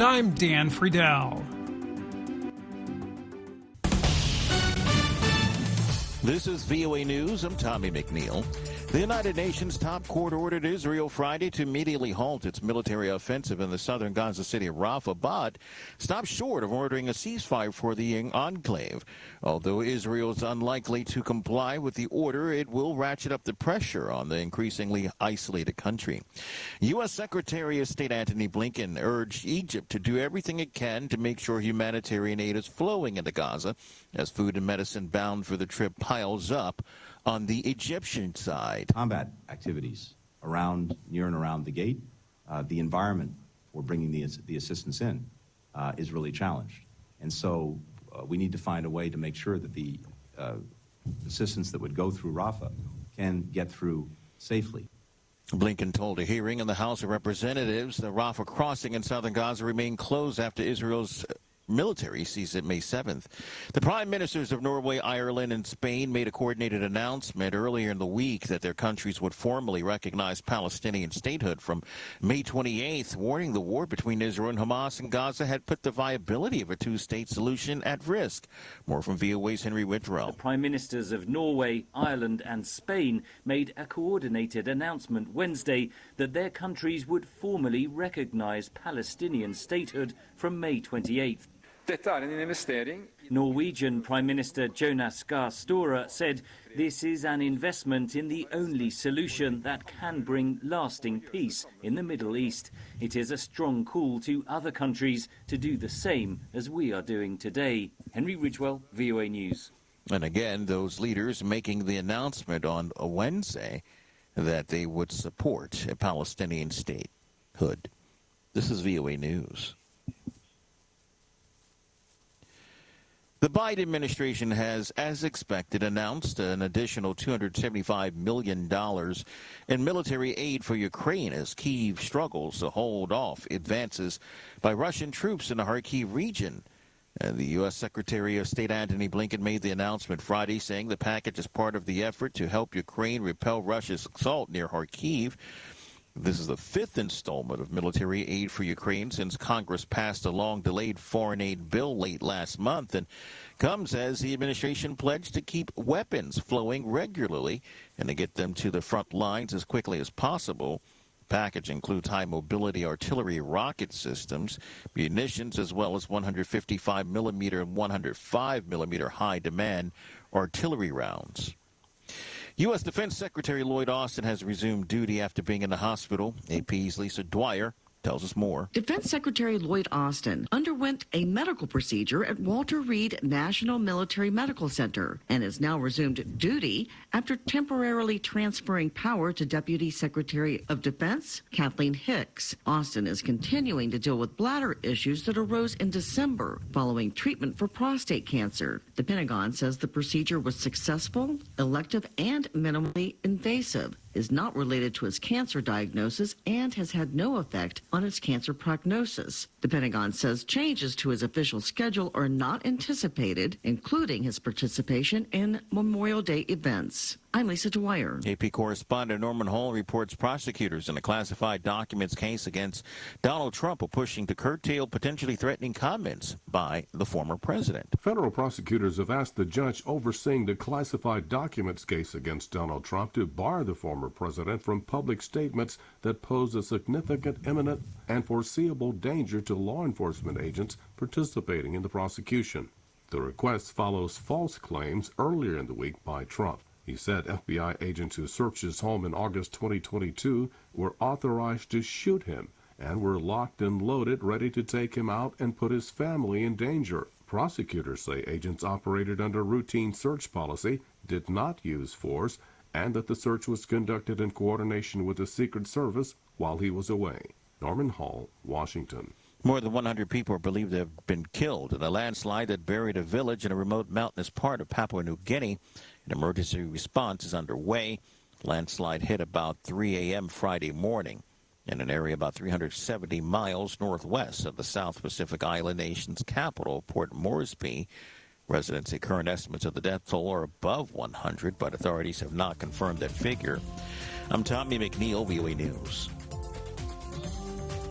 And I'm Dan Friedel. This is VOA News. I'm Tommy McNeil. The United Nations top court ordered Israel Friday to immediately halt its military offensive in the southern Gaza city of Rafah, but stopped short of ordering a ceasefire for the enclave. Although Israel is unlikely to comply with the order, it will ratchet up the pressure on the increasingly isolated country. U.S. Secretary of State Antony Blinken urged Egypt to do everything it can to make sure humanitarian aid is flowing into Gaza as food and medicine bound for the trip piles up on the Egyptian side. Combat activities near and around the gate, the environment for bringing the assistance in is really challenged. And so we need to find a way to make sure that the assistance that would go through Rafah can get through safely. Blinken told a hearing in the House of Representatives the Rafah crossing in southern Gaza remained closed after Israel's military seized it May 7th. The prime ministers of Norway, Ireland, and Spain made a coordinated announcement earlier in the week that their countries would formally recognize Palestinian statehood from May 28th, warning the war between Israel and Hamas in Gaza had put the viability of a two-state solution at risk. More from VOA's Henry Whittrell. The prime ministers of Norway, Ireland, and Spain made a coordinated announcement Wednesday that their countries would formally recognize Palestinian statehood from May 28th. Norwegian Prime Minister Jonas Gahr Støre said this is an investment in the only solution that can bring lasting peace in the Middle East. It is a strong call to other countries to do the same as we are doing today. Henry Ridgewell, VOA News. And again, those leaders making the announcement on a Wednesday that they would support a Palestinian statehood. This is VOA News. The Biden administration has, as expected, announced an additional $275 million in military aid for Ukraine as Kyiv struggles to hold off advances by Russian troops in the Kharkiv region. And the U.S. Secretary of State Antony Blinken made the announcement Friday, saying the package is part of the effort to help Ukraine repel Russia's assault near Kharkiv. This is the fifth installment of military aid for Ukraine since Congress passed a long-delayed foreign aid bill late last month, and comes as the administration pledged to keep weapons flowing regularly and to get them to the front lines as quickly as possible. The package includes high-mobility artillery rocket systems, munitions, as well as 155mm and 105mm high-demand artillery rounds. U.S. Defense Secretary Lloyd Austin has resumed duty after being in the hospital. AP's Lisa Dwyer tells us more. Defense Secretary Lloyd Austin underwent a medical procedure at Walter Reed National Military Medical Center and has now resumed duty after temporarily transferring power to Deputy Secretary of Defense Kathleen Hicks. Austin is continuing to deal with bladder issues that arose in December following treatment for prostate cancer. The Pentagon says the procedure was successful, elective, and minimally invasive, is not related to his cancer diagnosis, and has had no effect on his cancer prognosis. The Pentagon says changes to his official schedule are not anticipated, including his participation in Memorial Day events. I'm Lisa Dwyer. AP correspondent Norman Hall reports prosecutors in a classified documents case against Donald Trump are pushing to curtail potentially threatening comments by the former president. Federal prosecutors have asked the judge overseeing the classified documents case against Donald Trump to bar the former president from public statements that pose a significant, imminent, and foreseeable danger to law enforcement agents participating in the prosecution. The request follows false claims earlier in the week by Trump. He said FBI agents who searched his home in August 2022 were authorized to shoot him and were locked and loaded, ready to take him out and put his family in danger. Prosecutors say agents operated under routine search policy, did not use force, and that the search was conducted in coordination with the Secret Service while he was away. Norman Hall, Washington. More than 100 people are believed to have been killed in a landslide that buried a village in a remote mountainous part of Papua New Guinea. An emergency response is underway. Landslide hit about 3 a.m. Friday morning in an area about 370 miles northwest of the South Pacific Island nation's capital, Port Moresby. Residents say current estimates of the death toll are above 100, but authorities have not confirmed that figure. I'm Tommy McNeil, VOA News.